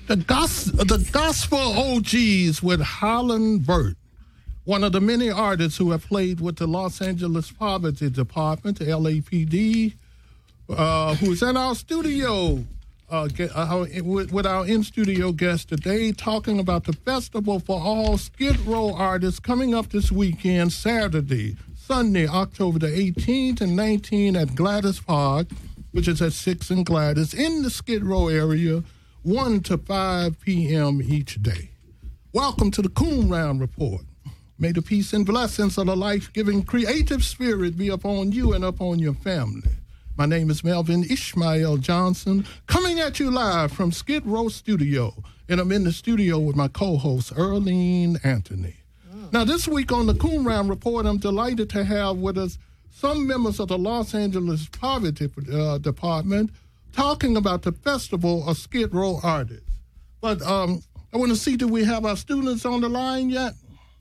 The Gospel OGs with Holland Burt, one of the many artists who have played with the Los Angeles Poverty Department, the LAPD, who's in our studio with our in-studio guest today, talking about the Festival for All Skid Row Artists coming up this weekend, Saturday, Sunday, October the 18th and 19th at Gladys Park, which is at 6 and Gladys, in the Skid Row area, 1 to 5 p.m. each day. Welcome to the Coon Round Report. May the peace and blessings of the life-giving creative spirit be upon you and upon your family. My name is Melvin Ishmael Johnson, coming at you live from Skid Row Studio, and I'm in the studio with my co-host, Earlene Anthony. Now, this week on the Coon Round Report, I'm delighted to have with us some members of the Los Angeles Poverty Department talking about the Festival of Skid Row Artists. But I want to see, do we have our students on the line yet?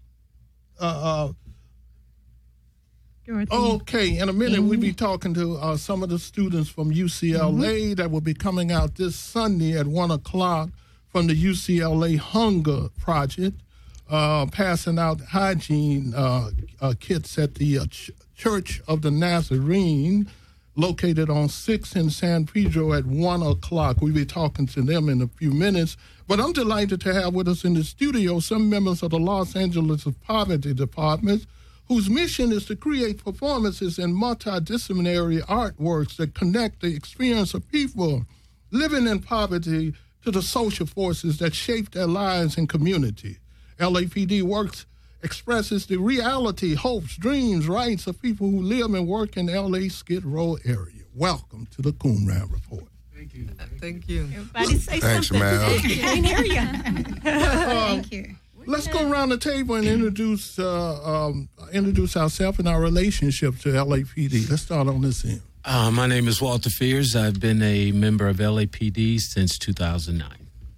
Okay, in a minute we'll be talking to some of the students from UCLA that will be coming out this Sunday at 1 o'clock from the UCLA Hunger Project, passing out hygiene kits at the Church of the Nazarene, located on 6th and San Pedro at 1 o'clock. We'll be talking to them in a few minutes. But I'm delighted to have with us in the studio some members of the Los Angeles Poverty Department, whose mission is to create performances and multidisciplinary artworks that connect the experience of people living in poverty to the social forces that shape their lives and community. LAPD works expresses the reality, hopes, dreams, rights of people who live and work in LA Skid Row area. Welcome to the Coon Round Report. Thank you. Thank you. Everybody say Thanks, something. Mel. I didn't hear you. Thank you. Let's go around the table and introduce ourselves and our relationship to LAPD. Let's start on this end. My name is Walter Fears. I've been a member of LAPD since 2009.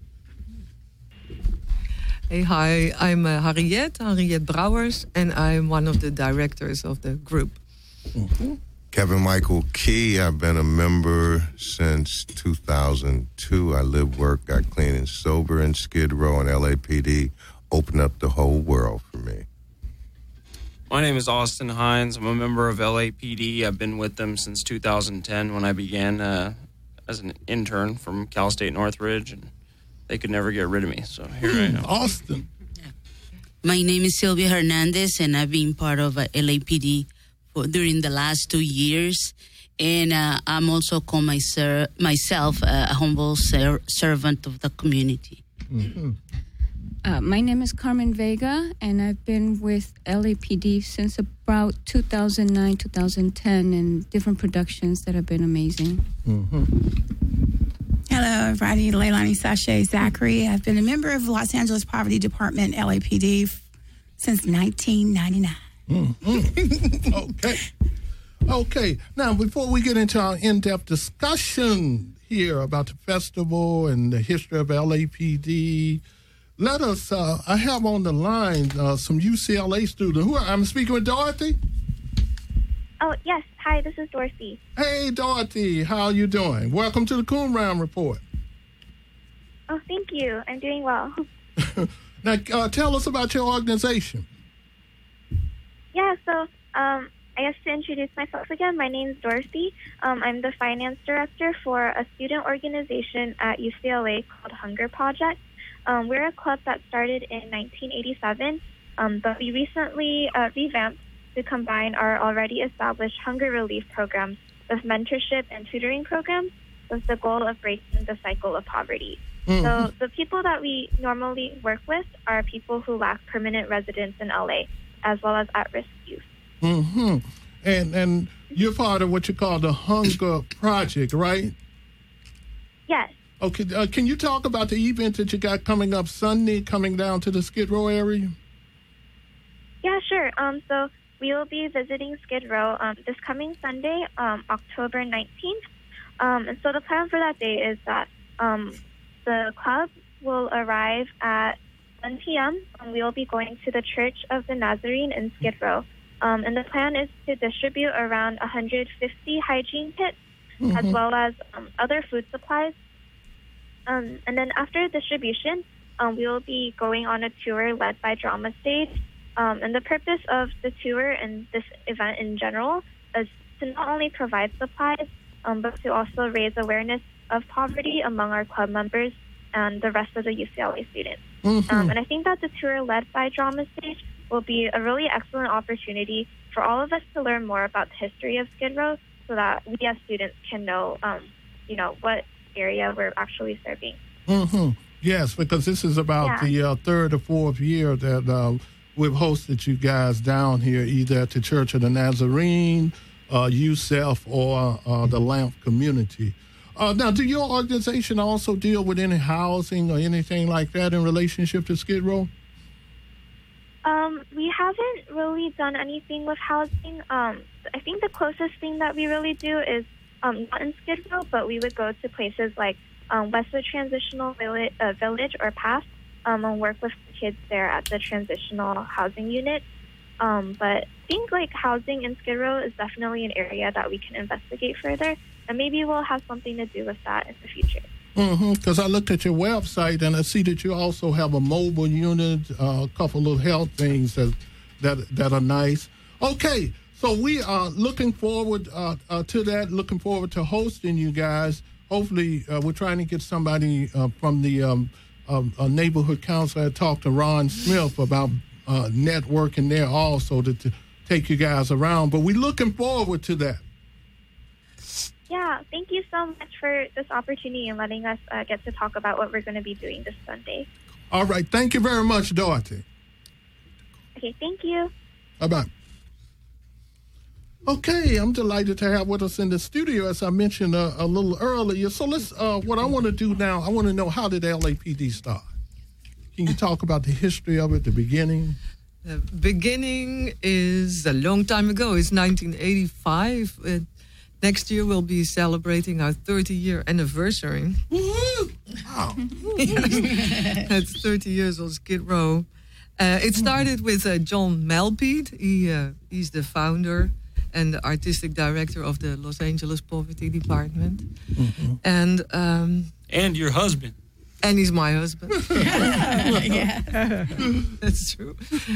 Hey, hi. I'm Harriet Brouwers, and I'm one of the directors of the group. Mm-hmm. Kevin Michael Key. I've been a member since 2002. I live, work, got clean and sober in Skid Row, and LAPD opened up the whole world for me. My name is Austin Hines. I'm a member of LAPD. I've been with them since 2010 when I began as an intern from Cal State Northridge, and they could never get rid of me, so here I am. Austin. My name is Sylvia Hernandez, and I've been part of LAPD during the last 2 years. And I'm also call myself a humble servant of the community. Mm-hmm. My name is Carmen Vega, and I've been with LAPD since about 2009, 2010, and different productions that have been amazing. Mm-hmm. Hello, everybody. Leilani Sashay Zachary. I've been a member of Los Angeles Poverty Department, LAPD, since 1999. Mm-hmm. Okay. Now, before we get into our in-depth discussion here about the festival and the history of LAPD, let us, I have on the line some UCLA students. I'm speaking with Dorothy? Oh, yes. Hi, this is Dorothy. Hey, Dorothy. How are you doing? Welcome to the Coon Round Report. Oh, thank you. I'm doing well. Now, tell us about your organization. Yeah, so I guess to introduce myself again, my name is Dorothy. I'm the finance director for a student organization at UCLA called Hunger Project. We're a club that started in 1987, but we recently revamped to combine our already established hunger relief programs with mentorship and tutoring programs with the goal of breaking the cycle of poverty. Mm-hmm. So the people that we normally work with are people who lack permanent residence in LA, as well as at-risk youth. Mm-hmm. And you're part of what you call the Hunger Project, right? Yes. Okay. Can you talk about the event that you got coming up Sunday, coming down to the Skid Row area? Yeah, sure. So we will be visiting Skid Row this coming Sunday, October 19th. And so the plan for that day is that the club will arrive at 1 p.m. We will be going to the Church of the Nazarene in Skid Row. And the plan is to distribute around 150 hygiene kits, as well as other food supplies. And then after distribution, we will be going on a tour led by Drama Stage. And the purpose of the tour and this event in general is to not only provide supplies, but to also raise awareness of poverty among our club members and the rest of the UCLA students. And I think that the tour led by Drama Stage will be a really excellent opportunity for all of us to learn more about the history of Skid Row, so that we as students can know, what area we're actually serving. Yes, because this is about the third or fourth year that we've hosted you guys down here, either at the Church of the Nazarene, USEF, or the LAMP community. Now, do your organization also deal with any housing or anything like that in relationship to Skid Row? We haven't really done anything with housing. I think the closest thing that we really do is not in Skid Row, but we would go to places like Westwood Transitional Village or PATH and work with kids there at the transitional housing unit. But I think like housing in Skid Row is definitely an area that we can investigate further, and maybe we'll have something to do with that in the future. Because I looked at your website and I see that you also have a mobile unit, a couple of health things that are nice. Okay, so we are looking forward to that, looking forward to hosting you guys. Hopefully, we're trying to get somebody from the neighborhood council. I talked to Ron Smith about networking there also to take you guys around. But we're looking forward to that. Yeah, thank you so much for this opportunity and letting us get to talk about what we're going to be doing this Sunday. All right. Thank you very much, Dorothy. Okay, thank you. Bye-bye. Okay, I'm delighted to have with us in the studio, as I mentioned a little earlier. So let's. What I want to do now, I want to know, how did LAPD start? Can you talk about the history of it, the beginning? The beginning is a long time ago. It's 1985. Next year we'll be celebrating our 30-year anniversary. Woo-hoo! Wow. Yes. That's 30 years of Skid Row. It started with John Malpede. He's the founder and the artistic director of the Los Angeles Poverty Department. And your husband. And he's my husband. Yeah. That's true.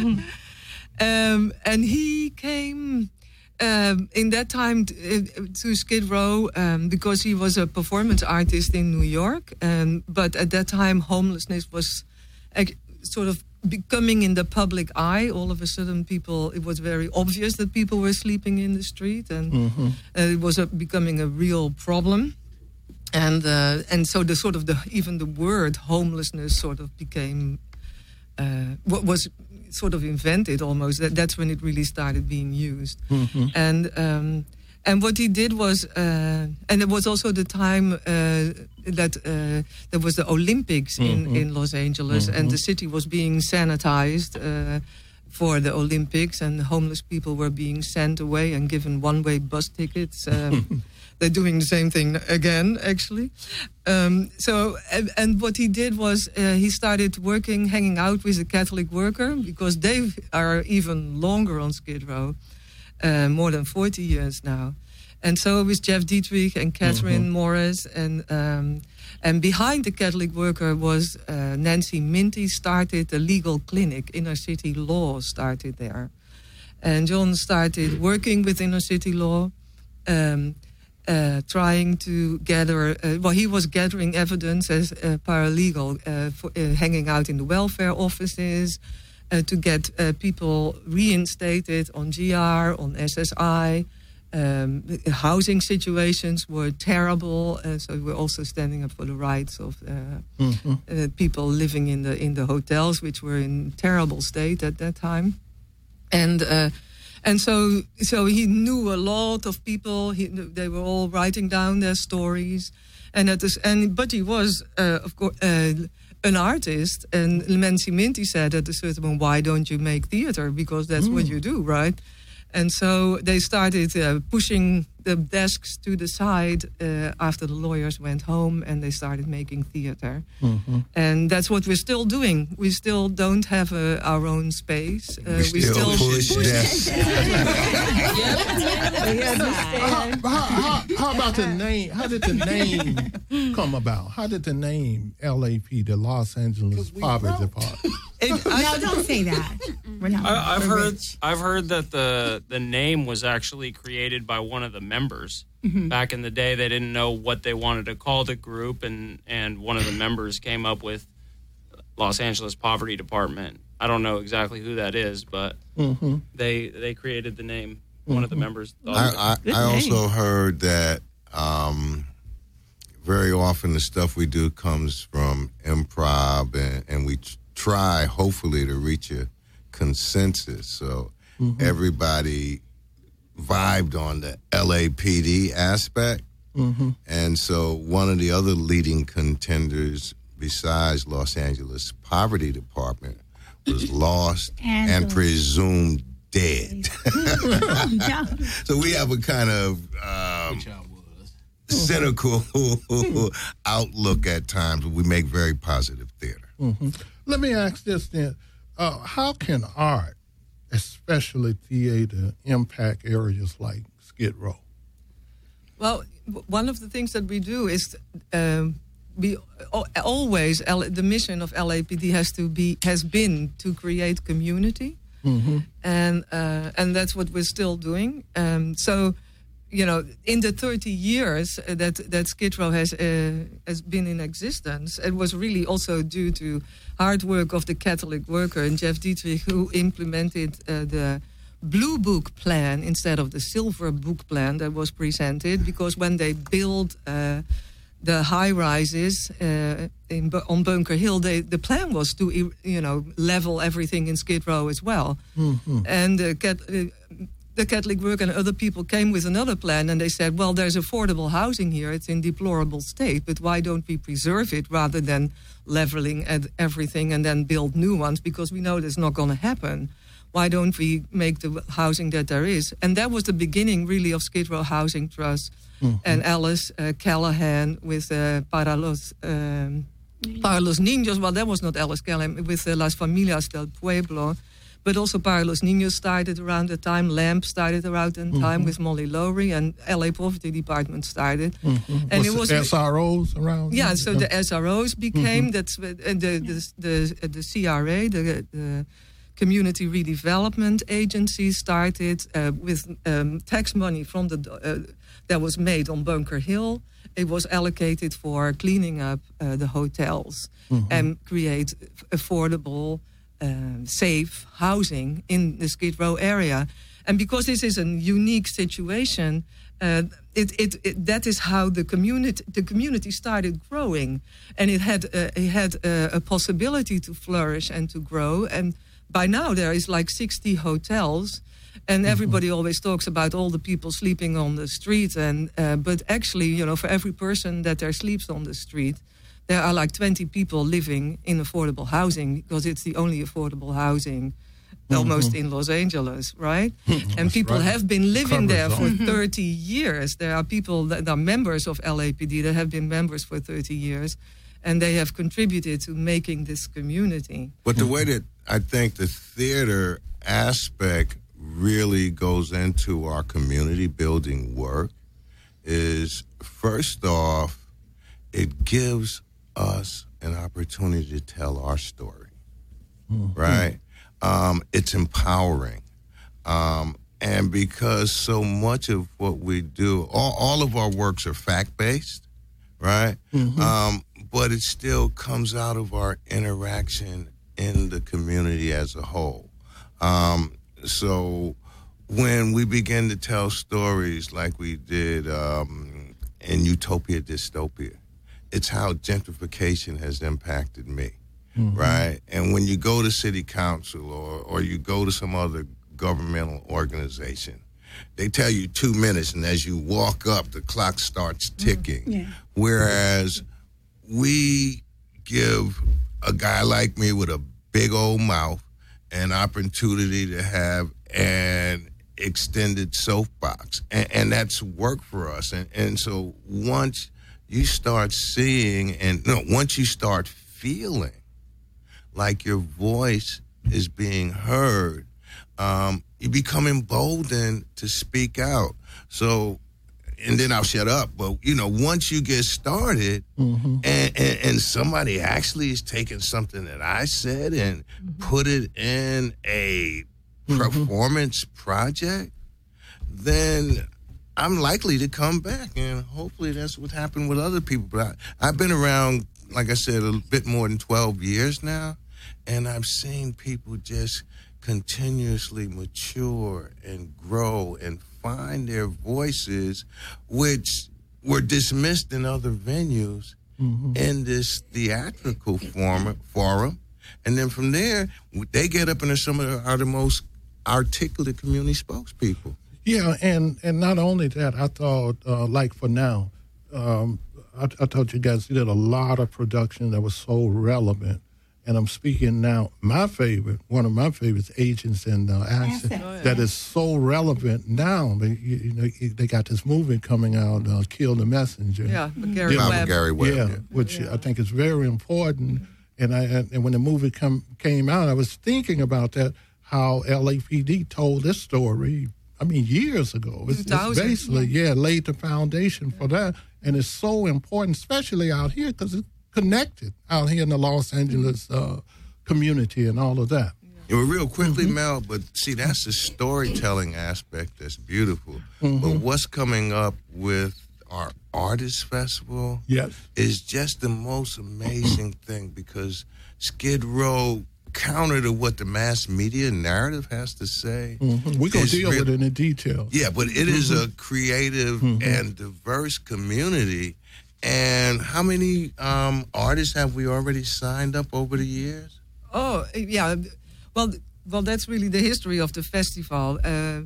And he came in that time to Skid Row because he was a performance artist in New York. But at that time, homelessness was sort of becoming in the public eye. All of a sudden, it was very obvious that people were sleeping in the street, and it was becoming a real problem. And so even the word homelessness sort of became what was sort of invented almost. That's when it really started being used. And what he did was, and it was also the time that there was the Olympics in Los Angeles, and the city was being sanitized for the Olympics, and homeless people were being sent away and given one-way bus tickets. They're doing the same thing again, actually. And what he did was he started hanging out with a Catholic worker, because they are even longer on Skid Row, more than 40 years now. And so it was Jeff Dietrich and Catherine Morris, and behind the Catholic worker was Nancy Minty started a legal clinic. Inner City Law started there. And John started working with Inner City Law, trying to gather, he was gathering evidence as a paralegal, hanging out in the welfare offices, to get people reinstated on GR, on SSI. Housing situations were terrible, so we're also standing up for the rights of people living in the hotels, which were in terrible state at that time. And so he knew a lot of people. They were all writing down their stories, but he was of course an artist. And Nancy Minty said at a certain moment, "Why don't you make theater? Because that's what you do, right?" And so they started pushing the desks to the side after the lawyers went home, and they started making theater. And that's what we're still doing. We still don't have our own space. We still push desks. How about the name? How did the name come about? How did the name LAP, the Los Angeles Poverty Department? No, don't say that. We're not. I've heard that the name was actually created by one of the members. Back in the day, they didn't know what they wanted to call the group, and one of the members came up with Los Angeles Poverty Department. I don't know exactly who that is, but they created the name. One of the members. I also heard that very often the stuff we do comes from improv, and we try, hopefully, to reach a consensus. So everybody vibed on the LAPD aspect. And so one of the other leading contenders besides Los Angeles Poverty Department was lost and presumed dead. So we have a kind of cynical outlook at times, but we make very positive theater. Let me ask this then. How can art, especially theater, impact areas like Skid Row? Well, one of the things that we do is we always, the mission of LAPD has been to create community. And that's what we're still doing. So, you know, in the 30 years that Skid Row has been in existence, it was really also due to hard work of the Catholic worker and Jeff Dietrich, who implemented the Blue Book plan instead of the Silver Book plan that was presented, because when they built the high-rises on Bunker Hill, the plan was to, level everything in Skid Row as well. And the Catholic work and other people came with another plan, and they said, well, there's affordable housing here. It's in deplorable state, but why don't we preserve it rather than leveling at everything and then build new ones, because we know that's not going to happen. Why don't we make the housing that there is? And that was the beginning, really, of Skid Row Housing Trust. And Alice Callahan with Para los Niños. Well, that was not Alice Callahan, with Las Familias del Pueblo. But also Para los Niños started around the time. LAMP started around the time with Molly Lowry, and LA Poverty Department started. And it was SROs around. Yeah, so the SROs became that's the CRA, the Community Redevelopment Agency, started with tax money from that was made on Bunker Hill. It was allocated for cleaning up the hotels and create affordable, safe housing in the Skid Row area. And because this is a unique situation, that is how the community started growing, and it had a possibility to flourish and to grow. And by now there is like 60 hotels. And everybody always talks about all the people sleeping on the street, but actually, for every person that there sleeps on the street, there are like 20 people living in affordable housing, because it's the only affordable housing almost in Los Angeles, right? And people have been living there for 30 years. There are people that are members of LAPD that have been members for 30 years, and they have contributed to making this community. But the way that I think the theater aspect really goes into our community building work is, first off, it gives us an opportunity to tell our story, right? It's empowering. And because so much of what we do, all of our works are fact-based, right? But it still comes out of our interaction in the community as a whole. So when we begin to tell stories like we did in Utopia Dystopia, it's how gentrification has impacted me, right? And when you go to city council or you go to some other governmental organization, they tell you 2 minutes, and as you walk up, the clock starts ticking. Whereas we give a guy like me with a big old mouth an opportunity to have an extended soapbox, and that's work for us. And so once you start seeing, once you start feeling like your voice is being heard, you become emboldened to speak out. So, and then I'll shut up. But, once you get started and somebody actually is taking something that I said and put it in a performance project, then I'm likely to come back. And hopefully that's what happened with other people. But I've been around, like I said, a bit more than 12 years now, and I've seen people just continuously mature and grow and find their voices, which were dismissed in other venues in this theatrical forum. And then from there, they get up and are some of the most articulate community spokespeople. Yeah, and not only that, I thought, like for now, I thought you guys did a lot of production that was so relevant. And I'm speaking now, one of my favorites, Agents in Action, that is so relevant now. They got this movie coming out, Kill the Messenger. Yeah, Gary Webb. Gary Webb. Yeah, which I think is very important. And when the movie came out, I was thinking about that, how LAPD told this story, years ago. It's basically, laid the foundation for that. And it's so important, especially out here, because it's connected out here in the Los Angeles community and all of that. Yeah, well, real quickly, Mel, but see, that's the storytelling aspect that's beautiful. But what's coming up with our Artist Festival is just the most amazing thing, because Skid Row, counter to what the mass media narrative has to say. We're going to deal with it in detail. Yeah, but it is a creative and diverse community. And how many artists have we already signed up over the years? Oh, yeah. Well, that's really the history of the festival.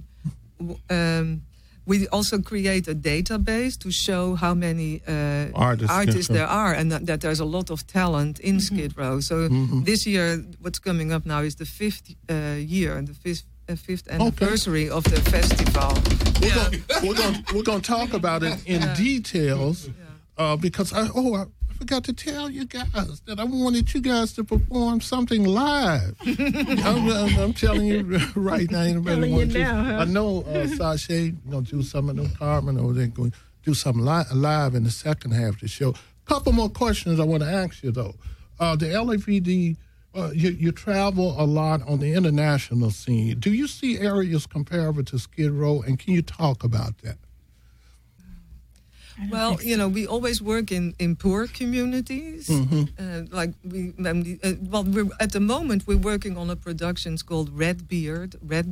We also create a database to show how many artists there are, and that there's a lot of talent in Skid Row. So this year, what's coming up now is the fifth year, the fifth anniversary of the festival. We're going to talk about it in details. Because I forgot to tell you guys that I wanted you guys to perform something live. I'm telling you right now. I know Sashay going to do some of them, Carmen, or they're going to do something live in the second half of the show. Couple more questions I want to ask you, though. The LAPD, you travel a lot on the international scene. Do you see areas comparable to Skid Row, and can you talk about that? Well, we always work in poor communities. We're at the moment we're working on a production called Redbeard,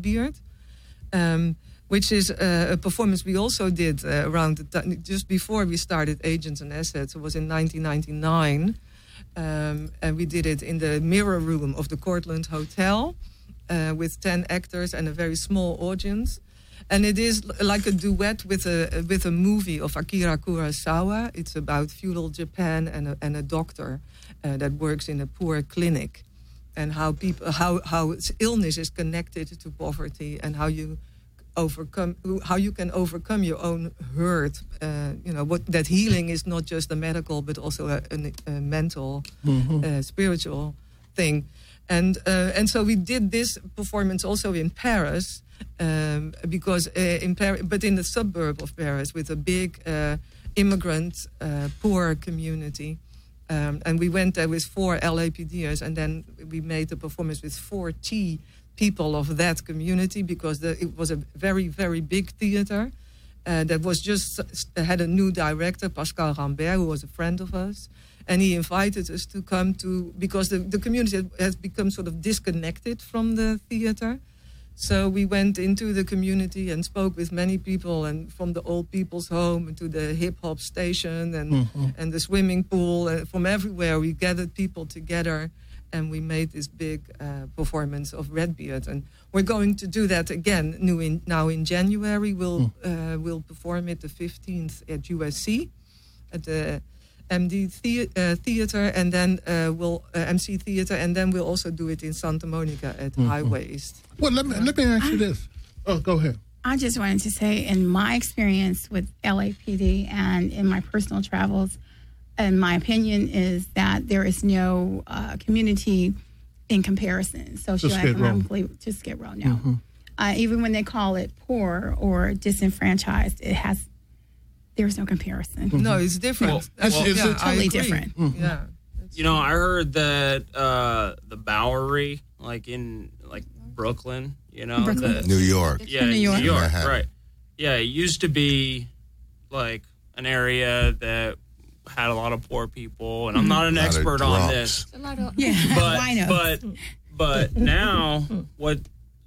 which is a performance we also did around the time, just before we started Agents and Assets. It was in 1999, and we did it in the Mirror Room of the Cortlandt Hotel with 10 actors and a very small audience. And it is like a duet with a movie of Akira Kurosawa. It's about feudal Japan and a doctor that works in a poor clinic, and how illness is connected to poverty, and how you can overcome your own hurt. That healing is not just a medical, but also a mental, spiritual thing. And so we did this performance also in Paris. Because in Paris, but in the suburb of Paris, with a big immigrant poor community, and we went there with 4 LAPDers, and then we made the performance with 40 people of that community, because it was a very, very big theater that was just had a new director, Pascal Rambert, who was a friend of us, and he invited us to come to, because the community has become sort of disconnected from the theater. So we went into the community and spoke with many people, and from the old people's home to the hip-hop station and the swimming pool. And from everywhere, we gathered people together, and we made this big performance of Redbeard. And we're going to do that again now in January. We'll perform it the 15th at USC, at the MD Theater, and then we'll MC Theater, and then we'll also do it in Santa Monica at High Waste. Well, let me ask you this. Oh, go ahead. I just wanted to say, in my experience with LAPD and in my personal travels, and my opinion is that there is no community in comparison, socioeconomically, to Skid Row. No. Mm-hmm. Even when they call it poor or disenfranchised, there's no comparison. Mm-hmm. No, it's different. It's totally different. Mm-hmm. Yeah. You know, I heard that the Bowery, in Brooklyn, New York. Yeah, New York, right. Yeah, it used to be like an area that had a lot of poor people, and I'm not an expert on this. A lot of but now what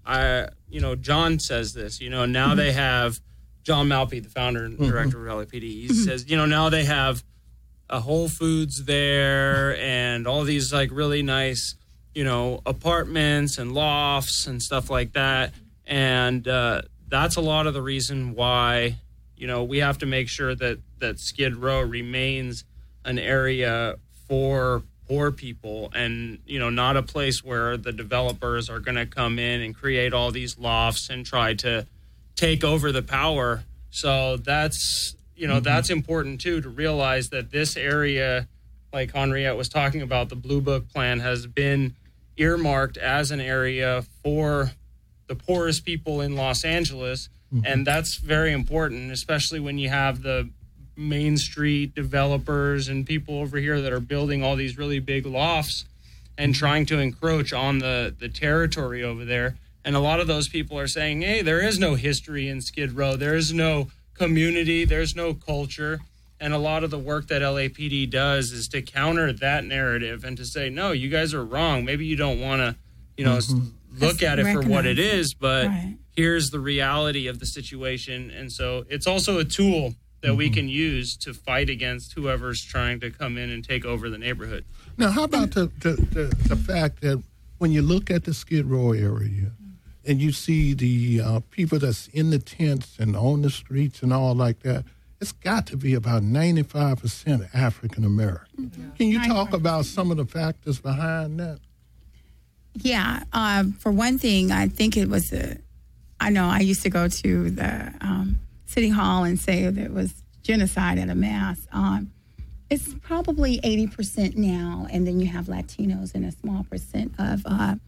John says this, now they have John Malpe, the founder and director of LAPD. He says, now they have a Whole Foods there and all these really nice, apartments and lofts and stuff like that. And that's a lot of the reason why, we have to make sure that Skid Row remains an area for poor people and, not a place where the developers are going to come in and create all these lofts and try to take over the power. So that's, that's important too, to realize that this area, like Henriette was talking about, the Blue Book plan has been earmarked as an area for the poorest people in Los Angeles. And that's very important, especially when you have the Main Street developers and people over here that are building all these really big lofts and trying to encroach on the territory over there. And a lot of those people are saying, hey, there is no history in Skid Row. There is no community. There's no culture. And a lot of the work that LAPD does is to counter that narrative and to say, no, you guys are wrong. Maybe you don't want to, look at it for what it is, but here's the reality of the situation. And so it's also a tool that we can use to fight against whoever's trying to come in and take over the neighborhood. Now, how about the fact that when you look at the Skid Row area and you see the people that's in the tents and on the streets and all like that, it's got to be about 95% African American. Mm-hmm. Can you talk about some of the factors behind that? Yeah. For one thing, I think it was I know I used to go to the City Hall and say that it was genocide at a mass. It's probably 80% now, and then you have Latinos and a small percent of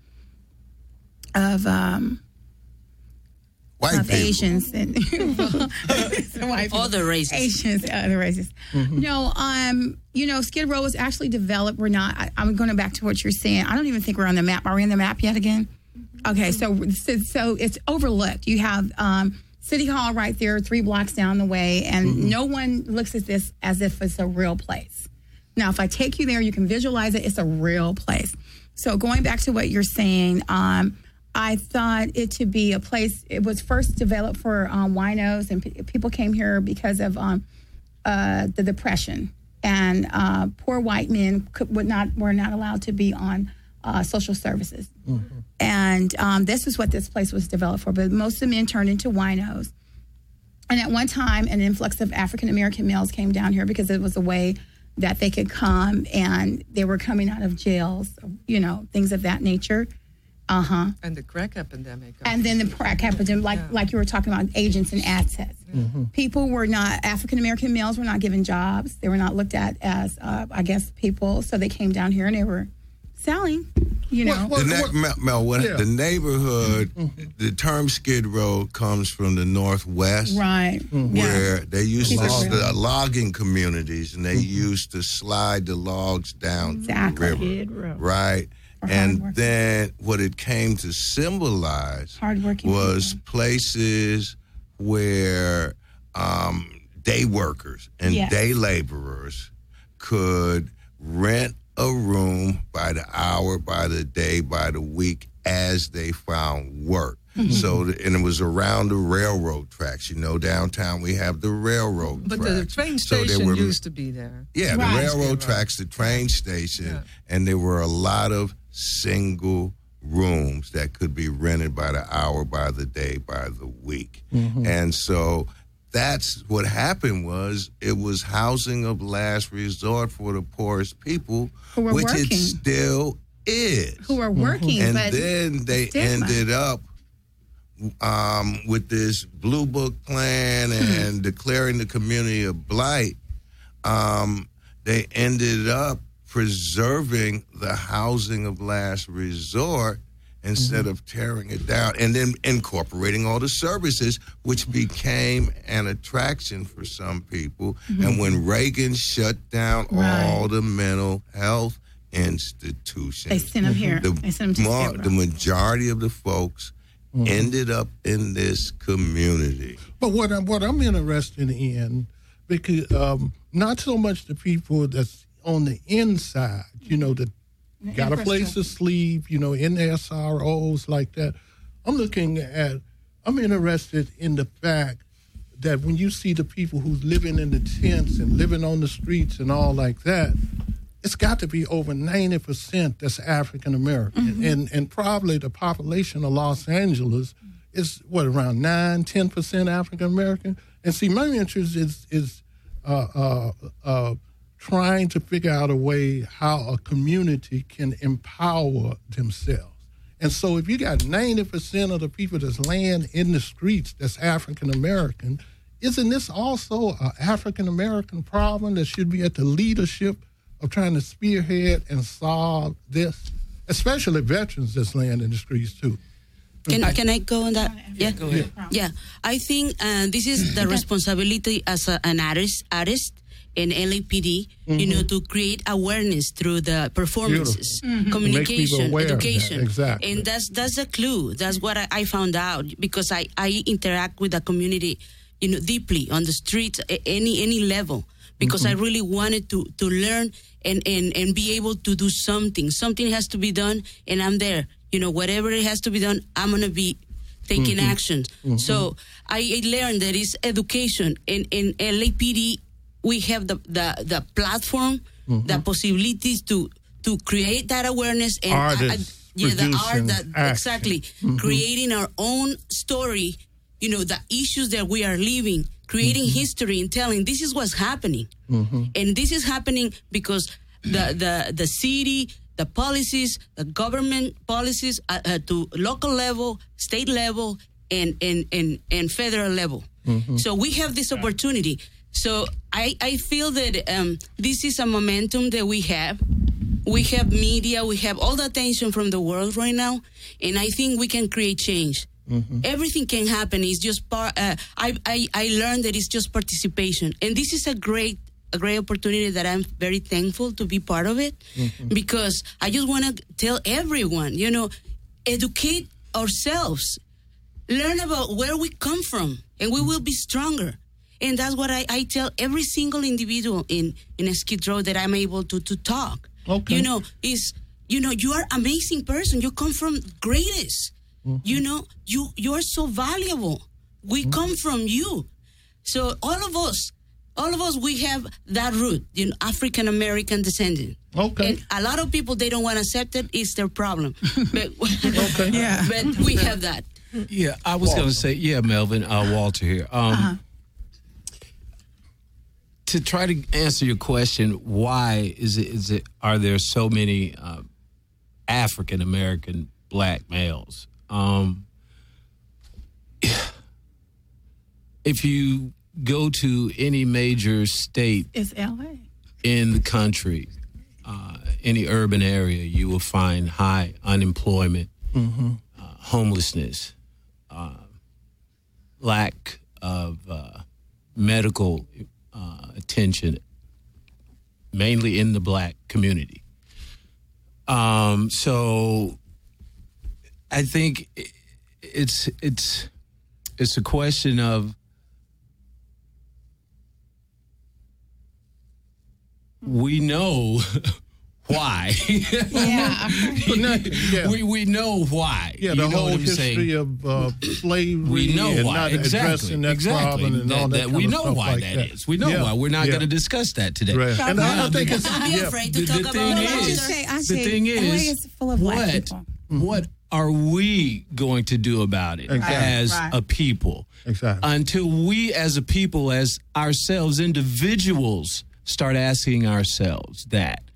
Asians and other races. Asians, other races. Mm-hmm. No, Skid Row was actually developed. We're not. I'm going back to what you're saying. I don't even think we're on the map. Are we on the map yet again? Okay, so it's overlooked. You have City Hall right there, 3 blocks down the way, and no one looks at this as if it's a real place. Now, if I take you there, you can visualize it. It's a real place. So going back to what you're saying, I thought it to be a place. It was first developed for winos, and people came here because of the Depression, and poor white men were not allowed to be on social services. Mm-hmm. And this is what this place was developed for. But most of the men turned into winos. And at one time, an influx of African-American males came down here because it was a way that they could come, and they were coming out of jails, things of that nature. And the crack epidemic. And then the crack epidemic, like you were talking about, agents and assets. Mm-hmm. People were not, African-American males were not given jobs. They were not looked at as, people. So they came down here and they were selling, The neighborhood, the term Skid Row comes from the Northwest. Right. Mm-hmm. Where they used the logging communities, and they used to slide the logs down the river. Right. And then what it came to symbolize was places where day workers and day laborers could rent a room by the hour, by the day, by the week as they found work. Mm-hmm. So, and it was around the railroad tracks. Downtown we have the railroad tracks. But the train station used to be there. Yeah, the railroad tracks, the train station, and there were a lot of single rooms that could be rented by the hour, by the day, by the week. Mm-hmm. And so that's what happened. It was housing of last resort for the poorest people, which working. It still is. Who are working. And then they ended up with this Blue Book plan and declaring the community a blight, they ended up preserving the housing of last resort instead of tearing it down, and then incorporating all the services, which became an attraction for some people. And when Reagan shut down all the mental health institutions, They sent them here. They sent them to Skid Row. The majority of the folks ended up in this community. But what I'm interested in, because not so much the people that's on the inside, that got a place to sleep, in the SROs like that. I'm interested in the fact that when you see the people who's living in the tents and living on the streets and all like that, it's got to be over 90% that's African American. And probably the population of Los Angeles is, around 9-10% African American? And see, my interest is trying to figure out a way how a community can empower themselves. And so if you got 90% of the people that's laying in the streets that's African American, isn't this also an African American problem that should be at the leadership of trying to spearhead and solve this? Especially veterans that's laying in the streets too. Can I go on that? Yeah, go ahead. Yeah, I think this is the responsibility as an artist in LAPD, to create awareness through the performances, communication, education. Exactly. And that's a clue. That's what I found out, because I interact with the community, deeply on the streets, any level, because I really wanted to learn and be able to do something. Something has to be done, and I'm there. Whatever it has to be done, I'm going to be taking action. So I learned that it's education. In LAPD, we have the platform, the possibilities to create that awareness, and the art exactly creating our own story. The issues that we are living, creating history and telling this is what's happening, and this is happening because the city, the policies, the government policies to local level, state level, and federal level. So we have this opportunity. So I feel that this is a momentum that we have. We have media, we have all the attention from the world right now, and I think we can create change. Everything can happen. It's just I learned that it's just participation, and this is a great opportunity that I'm very thankful to be part of it, because I just want to tell everyone, educate ourselves, learn about where we come from, and we will be stronger. And that's what I tell every single individual in Skid Row that I'm able to talk. Okay. You are an amazing person. You come from greatest. You are so valuable. We come from you. So all of us, we have that root, African American descendant. Okay. And a lot of people, they don't want to accept it. It's their problem. But, Yeah. but we have that. Yeah, I was going to say, Melvin, Walter here. To try to answer your question, why are there so many African American black males? If you go to any major state, it's LA in the country, any urban area, you will find high unemployment, homelessness, lack of medical attention, mainly in the black community. So I think it's a question of we know why. We know why. Yeah, the whole history of slavery. We know and why. not addressing that problem and all that we kind of know stuff why like that is. We know why. We're not going to discuss that today. Right. And I think it's Don't be afraid to talk about it. The thing is, full of black people. what are we going to do about it as a people? Exactly. Until we as a people, as ourselves, individuals, start asking ourselves that.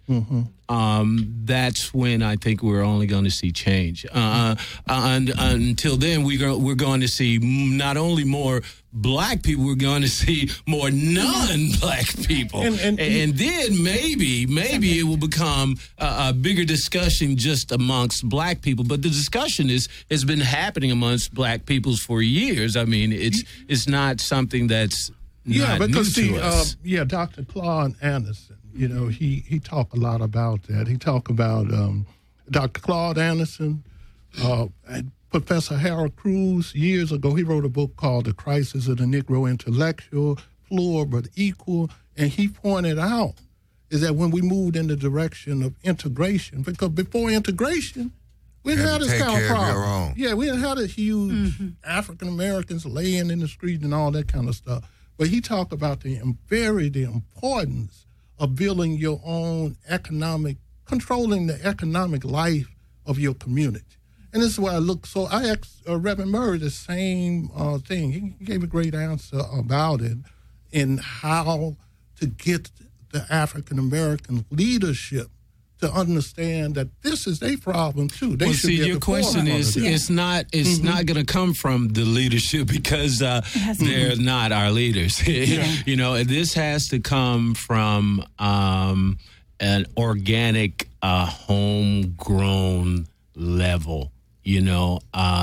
that's when I think we're only going to see change. Until then, we're going to see not only more black people, we're going to see more non-black people. And then maybe it will become a bigger discussion just amongst black people. But the discussion has been happening amongst black peoples for years. I mean, it's not something that's not new to us. Dr. Claude Anderson, you know, he talked a lot about that. He talked about Dr. Claude Anderson, and Professor Harold Cruz. Years ago, he wrote a book called The Crisis of the Negro Intellectual, Plural but Equal, and he pointed out is that when we moved in the direction of integration, because before integration, we didn't have this kind of problem. Yeah, we didn't have the huge African Americans laying in the street and all that kind of stuff. But he talked about the importance of building your own controlling the economic life of your community. And this is why I look. So I asked Reverend Murray the same thing. He gave a great answer about it in how to get the African American leadership to understand that this is their problem too. They should be your question is it's not going to come from the leadership because they're not our leaders. You know, this has to come from an organic, homegrown level. You know,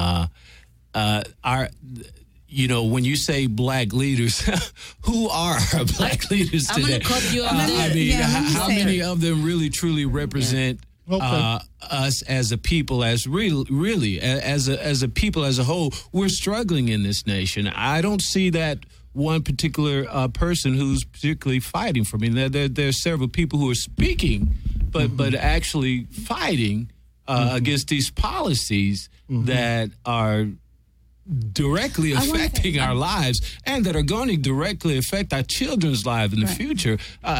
when you say black leaders, who are our black leaders today? I'm going to cut you off there. I mean, how many of them really truly represent us as a people, as really as a people as a whole? We're struggling in this nation. I don't see that one particular person who's particularly fighting for me. There's several people who are speaking, but actually fighting against these policies that are directly affecting our lives and that are going to directly affect our children's lives in the future.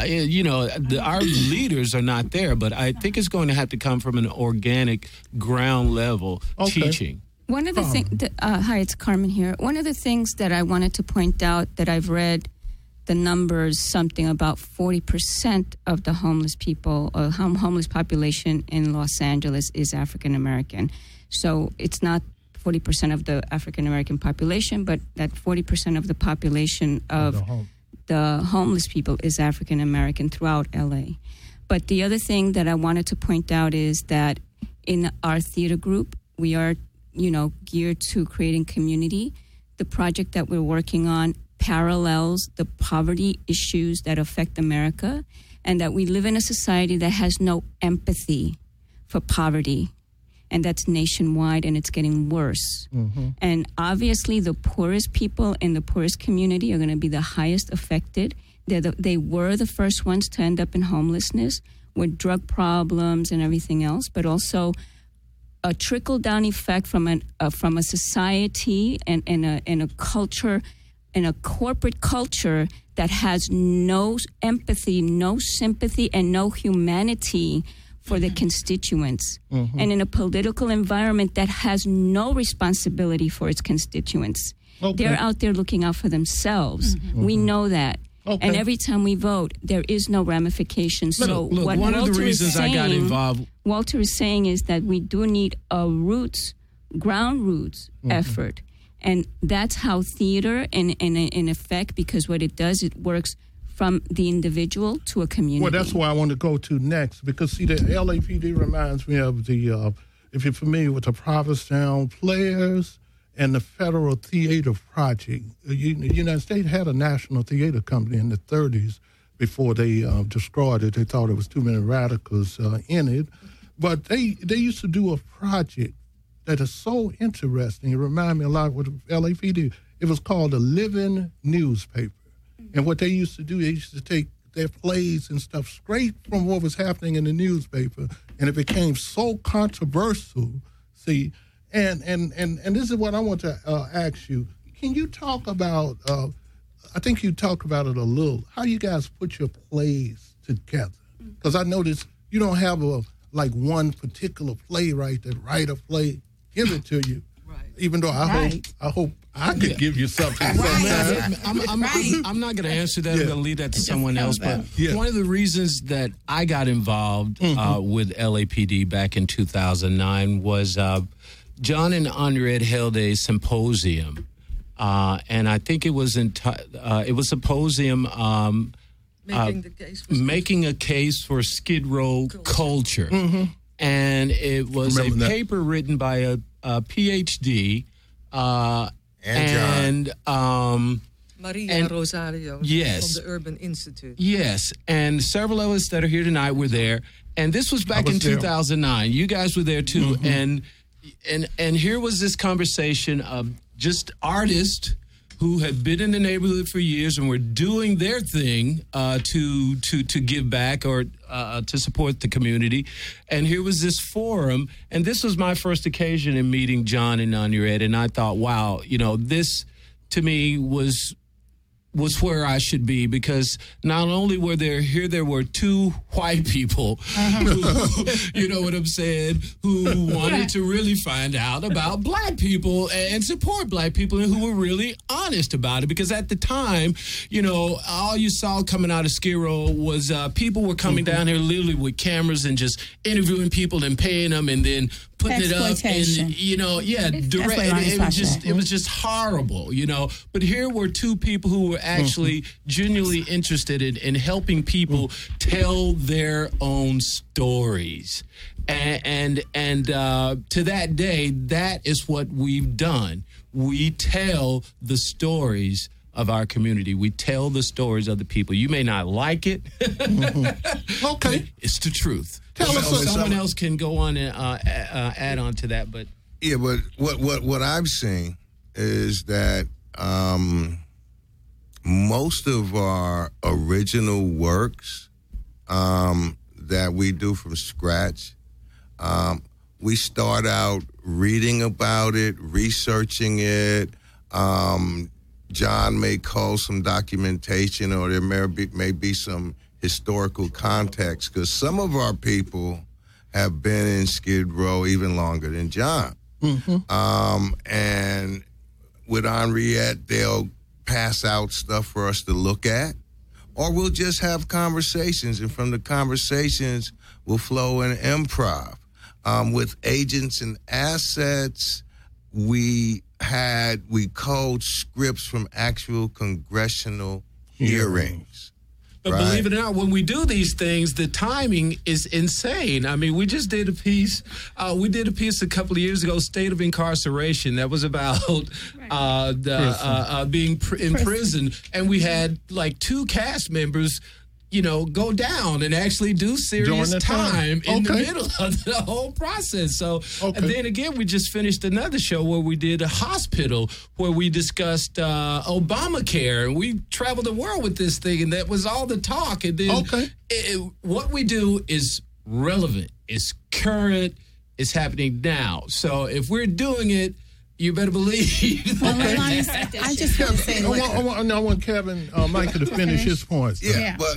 Our leaders are not there, but I think it's going to have to come from an organic ground level teaching. One of the things, hi, it's Carmen here. One of the things that I wanted to point out that I've read the numbers, something about 40% of the homeless people, homeless population in Los Angeles is African American. So it's not 40% of the African American population, but that 40% of the population of the homeless people is African American throughout LA. But the other thing that I wanted to point out is that in our theater group, we are, geared to creating community. The project that we're working on parallels the poverty issues that affect America, and that we live in a society that has no empathy for poverty. And that's nationwide, and it's getting worse. And obviously, the poorest people in the poorest community are going to be the highest affected. They were the first ones to end up in homelessness with drug problems and everything else, but also a trickle-down effect from a society and a culture, in a corporate culture that has no empathy, no sympathy, and no humanity for the constituents, and in a political environment that has no responsibility for its constituents. They're out there looking out for themselves. We know that. And every time we vote, there is no ramification. So look, one of the reasons I got involved, Walter is saying, is that we do need a ground roots effort. And that's how theater, in effect, because what it does, it works from the individual to a community. Well, that's where I want to go to next, because, see, the LAPD reminds me of the, if you're familiar with the Provincetown Players and the Federal Theater Project. The United States had a national theater company in the 30s before they destroyed it. They thought there was too many radicals in it. But they used to do a project that is so interesting. It reminded me a lot of what LAPD. It was called the Living Newspaper. And what they used to do, they used to take their plays and stuff straight from what was happening in the newspaper, and it became so controversial. See, and this is what I want to ask you. Can you talk about? I think you talked about it a little. How you guys put your plays together? Because I noticed you don't have one particular playwright that write a play, give it to you. Right. Even though I hope I could give you something. I'm not going to answer that. I'm going to leave that to someone else. But one of the reasons that I got involved with LAPD back in 2009 was John and Henriette held a symposium, and I think it was a symposium making a case for Skid Row culture. Mm-hmm. And it was a paper written by a PhD and Maria Rosario from the Urban Institute. Yes, and several of us that are here tonight were there. And this was back in 2009. You guys were there too. Mm-hmm. And here was this conversation of just artists who had been in the neighborhood for years and were doing their thing to give back or to support the community. And here was this forum, and this was my first occasion in meeting John and Henriette, and I thought, wow, this to me was where I should be, because not only were there were two white people, who, you know what I'm saying, who wanted to really find out about black people and support black people, and who were really honest about it. Because at the time, all you saw coming out of Skid Row was people were coming down here literally with cameras and just interviewing people and paying them and then putting it up and direct. It was just horrible, But here were two people who were actually genuinely interested in helping people tell their own stories, and to that day, that is what we've done. We tell the stories of our community. We tell the stories of the people. You may not like it. Okay. It's the truth. Someone else can go on and add on to that, but yeah. But what I've seen is that most of our original works that we do from scratch, we start out reading about it, researching it. John may call some documentation, or there may be some historical context, because some of our people have been in Skid Row even longer than John. Mm-hmm. And with Henriette, they'll pass out stuff for us to look at, or we'll just have conversations, and from the conversations will flow in improv. With Agents and Assets, we code scripts from actual congressional hearings. But believe it or not, when we do these things, the timing is insane. I mean, we just did a piece. We did a piece a couple of years ago, State of Incarceration, that was about being in prison. And we had like two cast members, go down and actually do serious time in the middle of the whole process. So then again, we just finished another show where we did a hospital where we discussed Obamacare, and we traveled the world with this thing, and that was all the talk. And then what we do is relevant, it's current, it's happening now. So if we're doing it, you better believe. Well, I just want to say, I want Kevin Micah to finish his point. Yeah, but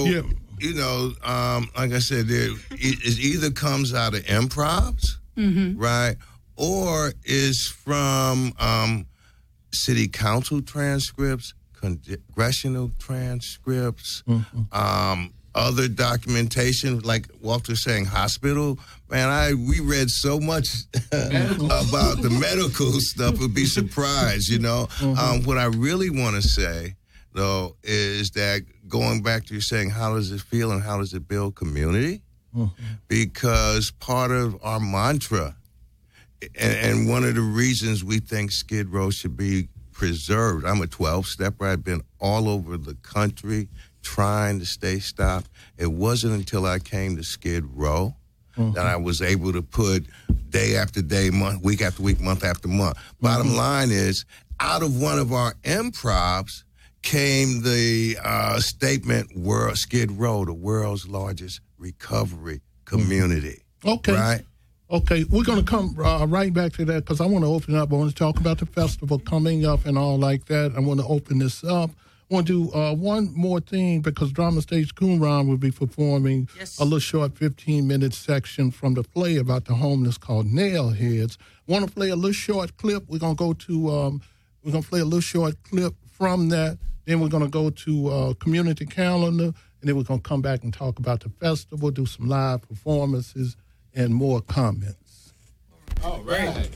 like I said, it either comes out of improvs, right, or is from city council transcripts, congressional transcripts, other documentation, like Walter saying, hospital. Man, we read so much about the medical stuff, would be surprised, What I really want to say, though, is that going back to you saying, how does it feel and how does it build community? Because part of our mantra, and one of the reasons we think Skid Row should be preserved, I'm a 12-stepper. I've been all over the country trying to stay stopped. It wasn't until I came to Skid Row that I was able to put day after day, week after week, month after month. Bottom line is, out of one of our improvs came the statement, Skid Row, the world's largest recovery community. Okay. Right? Okay, we're going to come right back to that, because I want to open up. I want to talk about the festival coming up and all like that. I want to open this up. I want to do one more thing, because Drama Stage Qumran will be performing a little short 15-minute section from the play about the homeless called Nailheads. I want to play a little short clip. We're going to go to We're going to play a little short clip from that. Then we're going to go to community calendar, and then we're going to come back and talk about the festival, do some live performances, and more comments. All right.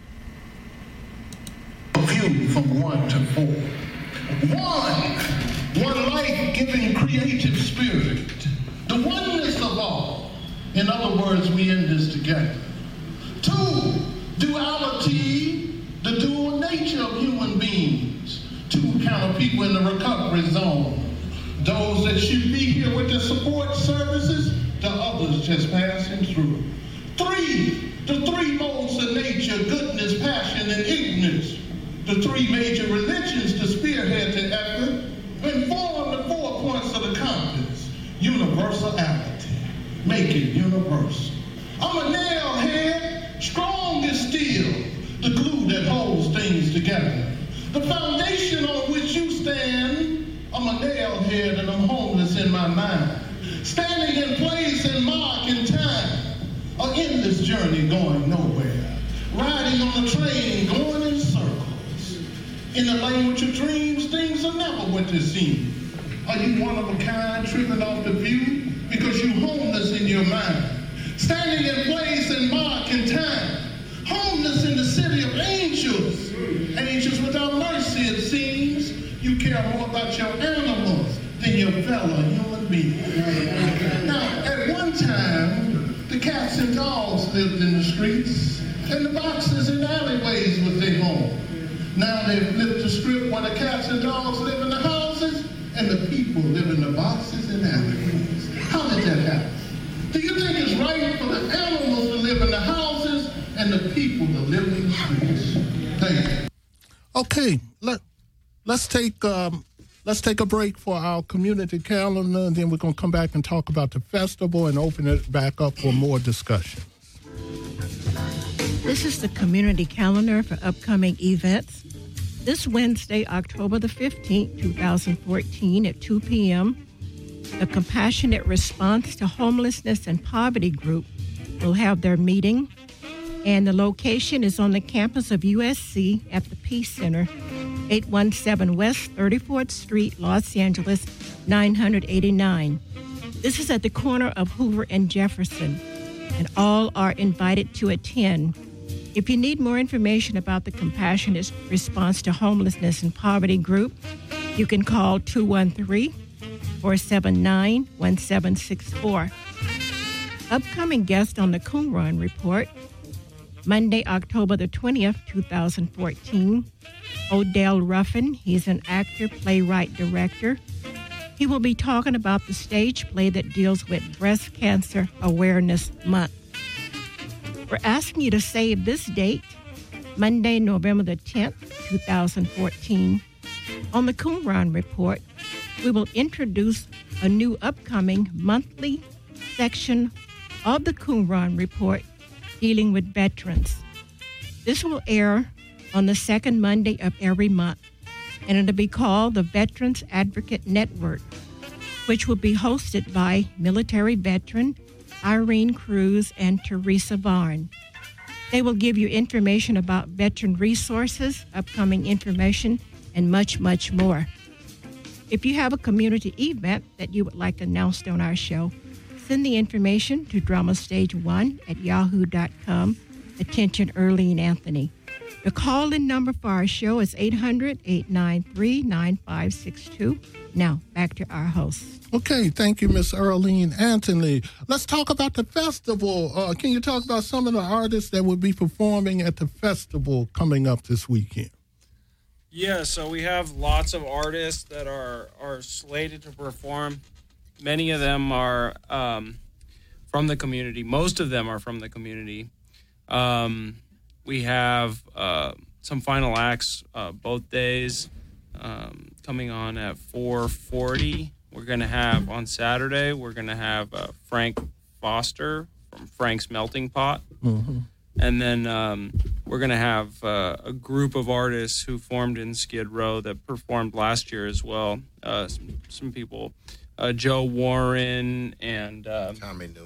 View from 1 to 4. 1 life-giving creative spirit, the oneness of all. In other words, we in this together. 2, duality, the dual nature of human beings. 2 kind of people in the recovery zone. Those that should be here with the support services, the others just passing through. 3, the 3 modes of nature, goodness, passion, and ignorance. The 3 major religions to spearhead the effort and form the 4 points of the compass. Universality, make it universal. I'm a nail head, strong as steel, the glue that holds things together. The foundation on which you stand, I'm a nail head and I'm homeless in my mind. Standing in place and marking time, an endless journey going nowhere. Riding on the train, going in circles. In the language of dreams, things are never what they seem. Are you one of a kind, tripping off the view? Because you homeless in your mind. Standing in place and marking time. Homeless in the city of angels. Angels without mercy, it seems. You care more about your animals than your fellow human beings. Now, at one time, the cats and dogs lived in the streets, and the boxes and alleyways was their home. Now they've flipped the script where the cats and dogs live in the houses and the people live in the boxes and alleyways. How did that happen? Do you think it's right for the animals to live in the houses and the people to live in the streets? Thank you. Okay, let's take a break for our community calendar, and then we're going to come back and talk about the festival and open it back up for more discussion. This is the community calendar for upcoming events. This Wednesday, October the 15th, 2014 at 2 p.m., the Compassionate Response to Homelessness and Poverty Group will have their meeting, and the location is on the campus of USC at the Peace Center, 817 West 34th Street, Los Angeles, 989. This is at the corner of Hoover and Jefferson, and all are invited to attend. If you need more information about the Compassionate Response to Homelessness and Poverty Group, you can call 213-479-1764. Upcoming guest on the Qumran Report, Monday, October the 20th, 2014, Odell Ruffin. He's an actor, playwright, director. He will be talking about the stage play that deals with Breast Cancer Awareness Month. We're asking you to save this date, Monday, November the 10th, 2014. On the Qumran Report, we will introduce a new upcoming monthly section of the Qumran Report dealing with veterans. This will air on the second Monday of every month, and it'll be called the Veterans Advocate Network, which will be hosted by military veteran Irene Cruz and Teresa Varn. They will give you information about veteran resources, upcoming information, and much, much more. If you have a community event that you would like announced on our show, send the information to dramastage1@yahoo.com. Attention, Earlene Anthony. The call-in number for our show is 800-893-9562. Now, back to our host. Okay, thank you, Miss Earlene Anthony. Let's talk about the festival. Can you talk about some of the artists that will be performing at the festival coming up this weekend? Yeah, so we have lots of artists that are slated to perform. Many of them are from the community. Most of them are from the community. We have some final acts both days coming on at 4:40. We're going to have, on Saturday, we're going to have Frank Foster from Frank's Melting Pot. Mm-hmm. And then we're going to have a group of artists who formed in Skid Row that performed last year as well. Some people, Joe Warren and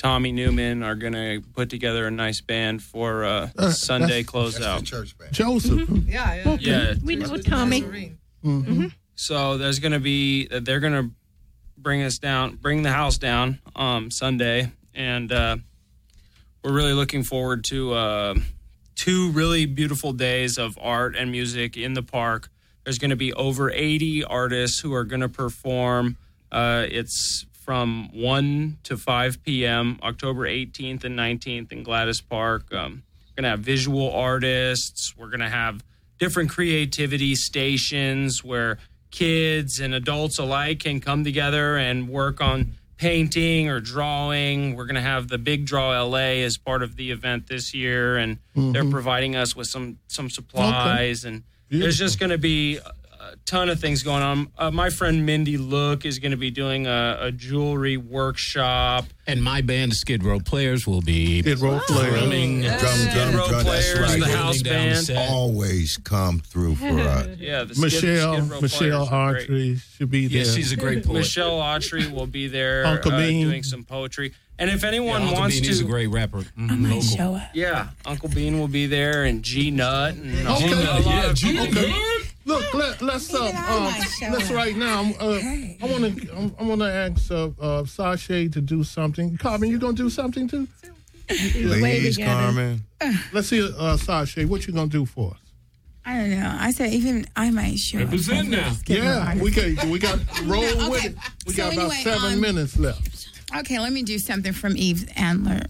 Tommy Newman are going to put together a nice band for Sunday closeout. Church band. Joseph. Yeah. We know Tommy. Mm-hmm. So there's going to be, they're going to bring the house down Sunday, and we're really looking forward to 2 really beautiful days of art and music in the park. There's going to be over 80 artists who are going to perform. It's from 1 to 5 p.m., October 18th and 19th in Gladys Park. We're going to have visual artists. We're going to have different creativity stations where kids and adults alike can come together and work on painting or drawing. We're going to have the Big Draw LA as part of the event this year, and they're providing us with some supplies. And there's just going to be a ton of things going on. My friend Mindy Look is going to be doing a jewelry workshop. And my band, Skid Row Players, will be drumming. Drum, Players, that's right. the house band. Always come through for us. Yeah, the Michelle Autry should be there. Yeah, she's a great poet. Michelle Autry will be there Uncle Bean. doing some poetry. And if anyone Uncle wants Bean to... He's a great rapper. I might show up. Yeah, Uncle Bean will be there, and G Nut, and a lot of Look, let's right now. I want to ask Sasha to do something. Carmen, you gonna do something too? Please, Carmen. Let's see, Sasha, what you gonna do for us? I don't know. I said even I might show up. Represent now. Yeah, we got roll with it. We got about 7 minutes left. Okay, let me do something from Eve Andler.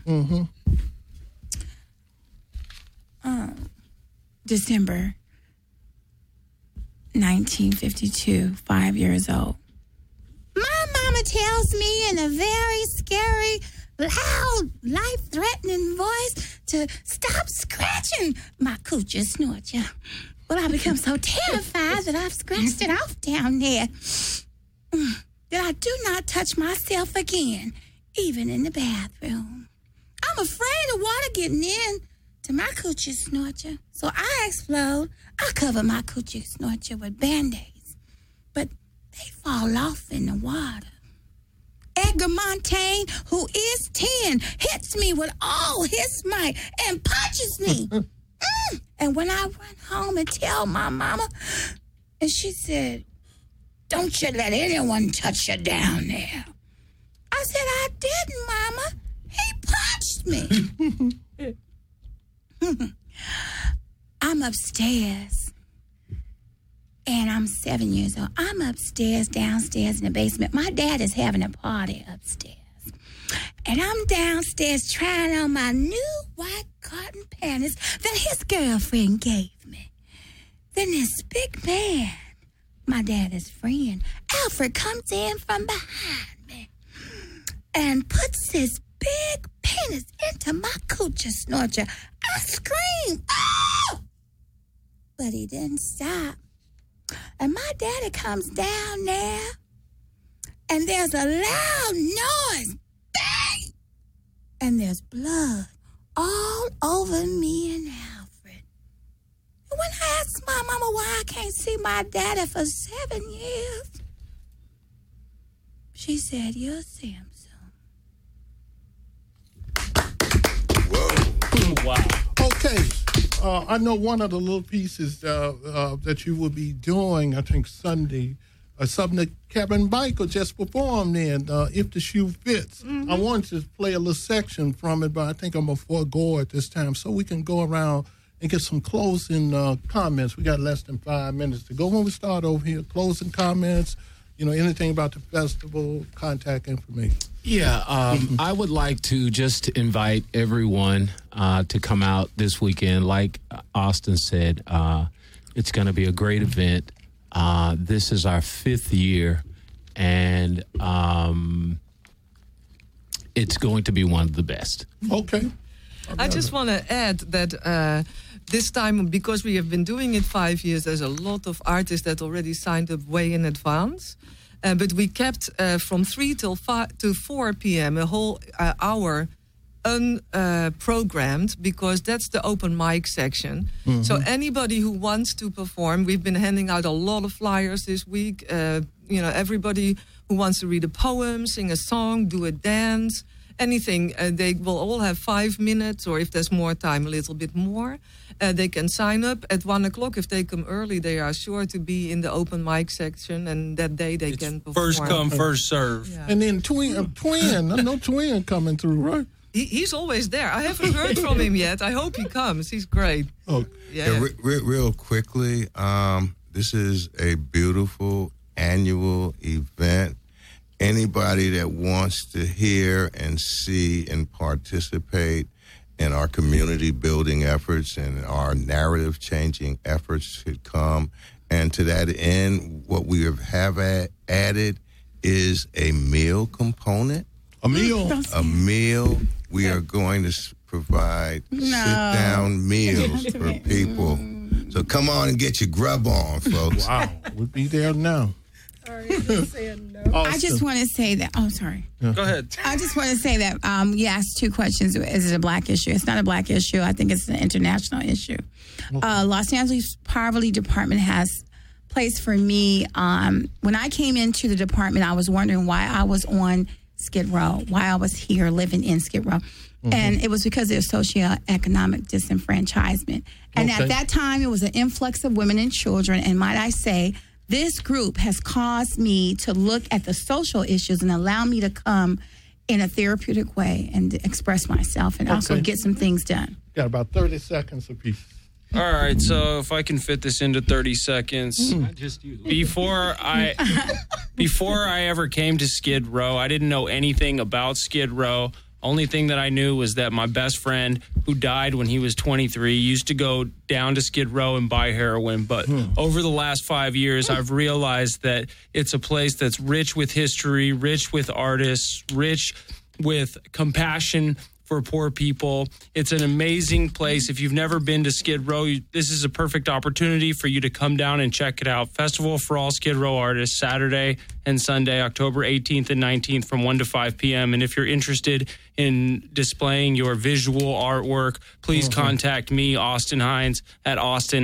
December 1952, 5 years old. My mama tells me in a very scary, loud, life-threatening voice to stop scratching my coochie snorcher. Well, I become so terrified that I've scratched it off down there. That I do not touch myself again, even in the bathroom. I'm afraid of water getting in to my coochie snorcher. So I explode. I cover my coochie snorcher with Band-Aids. But they fall off in the water. Edgar Montaigne, who is 10, hits me with all his might and punches me. And when I run home and tell my mama, and she said, "Don't you let anyone touch you down there." I said, "I didn't, Mama. He punched me." I'm upstairs, and I'm 7 years old. I'm upstairs, downstairs in the basement. My dad is having a party upstairs. And I'm downstairs trying on my new white cotton panties that his girlfriend gave me. Then this big man, my dad's friend, Alfred, comes in from behind me and puts his big penis into my coochie snorcher. I scream, "Oh!" But he didn't stop. And my daddy comes down there, and there's a loud noise. Bang! And there's blood all over me and Alfred. And when I asked my mama why I can't see my daddy for 7 years, she said, "You'll see him soon." Whoa. Wow. Okay. I know one of the little pieces that you will be doing, I think Sunday, something that Kevin Michael just performed in, If the Shoe Fits. I wanted to play a little section from it, but I think I'm going to forego it this time so we can go around and get some closing comments. We got less than 5 minutes to go when we start over here. Closing comments, anything about the festival, contact information. Yeah, I would like to just invite everyone to come out this weekend. Like Austin said, it's going to be a great event. This is our 5th year, and it's going to be one of the best. Okay. I just want to add that this time, because we have been doing it 5 years, there's a lot of artists that already signed up way in advance. But we kept from 3 to 4 p.m. a whole hour unprogrammed, because that's the open mic section. Mm-hmm. So anybody who wants to perform, we've been handing out a lot of flyers this week. Everybody who wants to read a poem, sing a song, do a dance, anything. They will all have 5 minutes, or if there's more time, a little bit more. They can sign up at 1 o'clock. If they come early, they are sure to be in the open mic section, and that day they can perform. First come, first serve. Yeah. And then Twin, I know Twin coming through, right? He's always there. I haven't heard from him yet. I hope he comes. He's great. Oh, yeah. Real quickly, this is a beautiful annual event. Anybody that wants to hear and see and participate in our community building efforts and our narrative changing efforts should come. And to that end, what we have added is a meal component. A meal? A meal. We are going to provide sit-down meals for people. So come on and get your grub on, folks. Wow. We'll be there now. I just want to say that. Oh, sorry. Go ahead. I just want to say that you asked 2 questions. Is it a black issue? It's not a black issue. I think it's an international issue. Los Angeles Poverty Department has place for me. When I came into the department, I was wondering why I was on Skid Row, why I was here living in Skid Row. And it was because of socioeconomic disenfranchisement. And at that time, it was an influx of women and children. And might I say, this group has caused me to look at the social issues and allow me to come in a therapeutic way and express myself and also get some things done. Got about 30 seconds apiece. All right, so if I can fit this into 30 seconds. Before I ever came to Skid Row, I didn't know anything about Skid Row. Only thing that I knew was that my best friend, who died when he was 23, used to go down to Skid Row and buy heroin. But over the last 5 years, I've realized that it's a place that's rich with history, rich with artists, rich with compassion for poor people. It's an amazing place. If you've never been to Skid Row, this is a perfect opportunity for you to come down and check it out. Festival for All Skid Row Artists, Saturday and Sunday, October 18th and 19th from 1 to 5 p.m. And if you're interested in displaying your visual artwork, please contact me, Austin Hines, at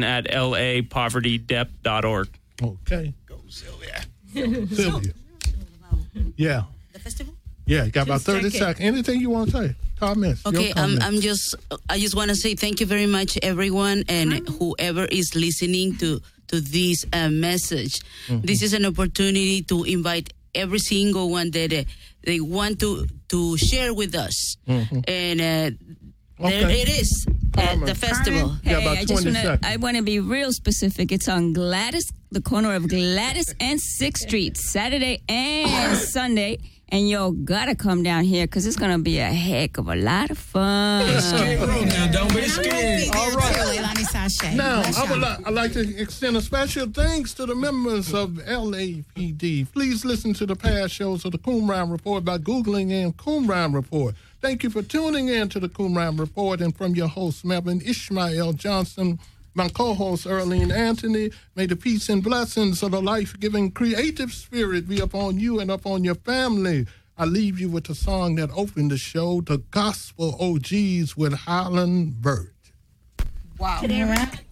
austin@lapovertydep.org. Okay. Go, Sylvia. Sylvia. Yeah. The festival? Yeah, you got about 30 seconds. Anything you want to say? Comments. Okay, I just want to say thank you very much, everyone, and whoever is listening to this message. This is an opportunity to invite every single one that they want to share with us. And there it is at the festival. Hey, I want to be real specific. It's on the corner of Gladys and 6th Street, Saturday and Sunday. And y'all gotta come down here because it's gonna be a heck of a lot of fun. Don't be scared. All right. Now, I'd like to extend a special thanks to the members of LAPD. Please listen to the past shows of the Coomran Report by Googling in Coomran Report. Thank you for tuning in to the Coomran Report, and from your host, Melvin Ishmael Johnson, my co-host, Earlene Anthony, may the peace and blessings of the life-giving creative spirit be upon you and upon your family. I leave you with the song that opened the show, The Gospel OGs with Harlan Burt. Wow.